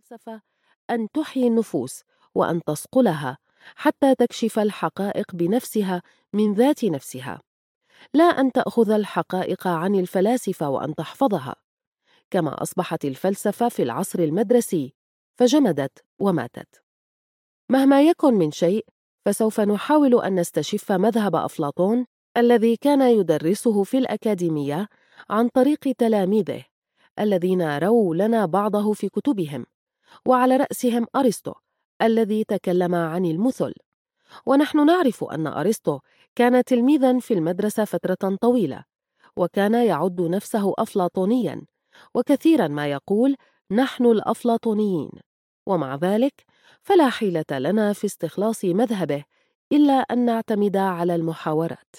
الفلسفة أن تحيي النفوس وأن تصقلها حتى تكشف الحقائق بنفسها من ذات نفسها، لا أن تأخذ الحقائق عن الفلاسفة وأن تحفظها، كما أصبحت الفلسفة في العصر المدرسي فجمدت وماتت. مهما يكن من شيء فسوف نحاول أن نستشف مذهب أفلاطون الذي كان يدرسه في الأكاديمية عن طريق تلاميذه الذين رووا لنا بعضه في كتبهم، وعلى رأسهم أرسطو الذي تكلم عن المثل. ونحن نعرف أن أرسطو كان تلميذا في المدرسة فترة طويلة، وكان يعد نفسه أفلاطونيا، وكثيرا ما يقول نحن الأفلاطونيين، ومع ذلك فلا حيلة لنا في استخلاص مذهبه إلا أن نعتمد على المحاورات.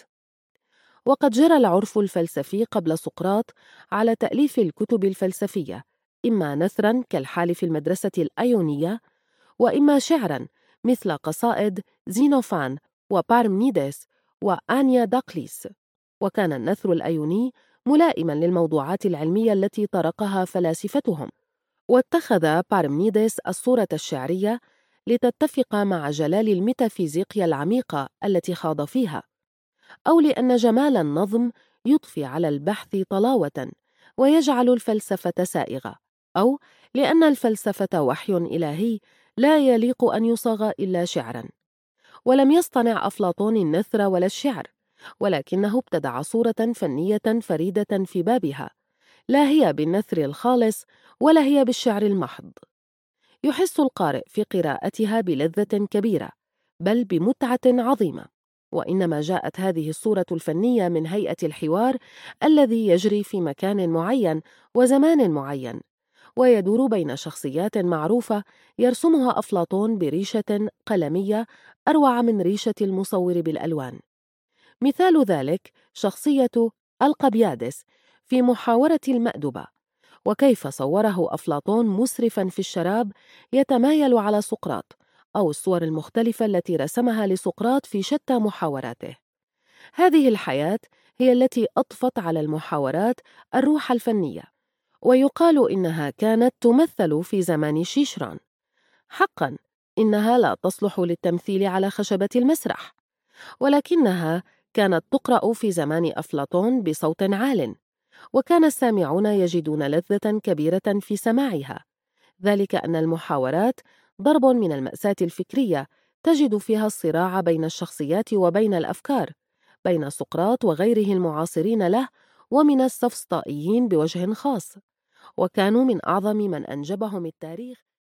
وقد جرى العرف الفلسفي قبل سقراط على تأليف الكتب الفلسفية، إما نثرا كالحال في المدرسة الأيونية، وإما شعرا مثل قصائد زينوفان وبارمنيدس وآنيا داقليس. وكان النثر الأيوني ملائما للموضوعات العلمية التي طرقها فلاسفتهم، واتخذ بارمنيدس الصورة الشعرية لتتفق مع جلال الميتافيزيقيا العميقة التي خاض فيها، أو لأن جمال النظم يضفي على البحث طلاوة ويجعل الفلسفة سائغة، أو لأن الفلسفة وحي إلهي لا يليق أن يصاغ إلا شعرا. ولم يصطنع أفلاطون النثر ولا الشعر، ولكنه ابتدع صورة فنية فريدة في بابها، لا هي بالنثر الخالص ولا هي بالشعر المحض. يحس القارئ في قراءتها بلذة كبيرة، بل بمتعة عظيمة، وإنما جاءت هذه الصورة الفنية من هيئة الحوار الذي يجري في مكان معين وزمان معين، ويدور بين شخصيات معروفة يرسمها أفلاطون بريشة قلمية أروع من ريشة المصور بالألوان. مثال ذلك شخصية القبيادس في محاورة المأدبة، وكيف صوره أفلاطون مسرفاً في الشراب يتمايل على سقراط، أو الصور المختلفة التي رسمها لسقراط في شتى محاوراته. هذه الحياة هي التي أضفت على المحاورات الروح الفنية، ويقال إنها كانت تمثل في زمان شيشران. حقاً إنها لا تصلح للتمثيل على خشبة المسرح، ولكنها كانت تقرأ في زمان أفلاطون بصوت عال، وكان السامعون يجدون لذة كبيرة في سماعها، ذلك أن المحاورات ضرب من المأساة الفكرية تجد فيها الصراع بين الشخصيات وبين الأفكار، بين سقراط وغيره المعاصرين له ومن السفسطائيين بوجه خاص، وكانوا من أعظم من أنجبهم التاريخ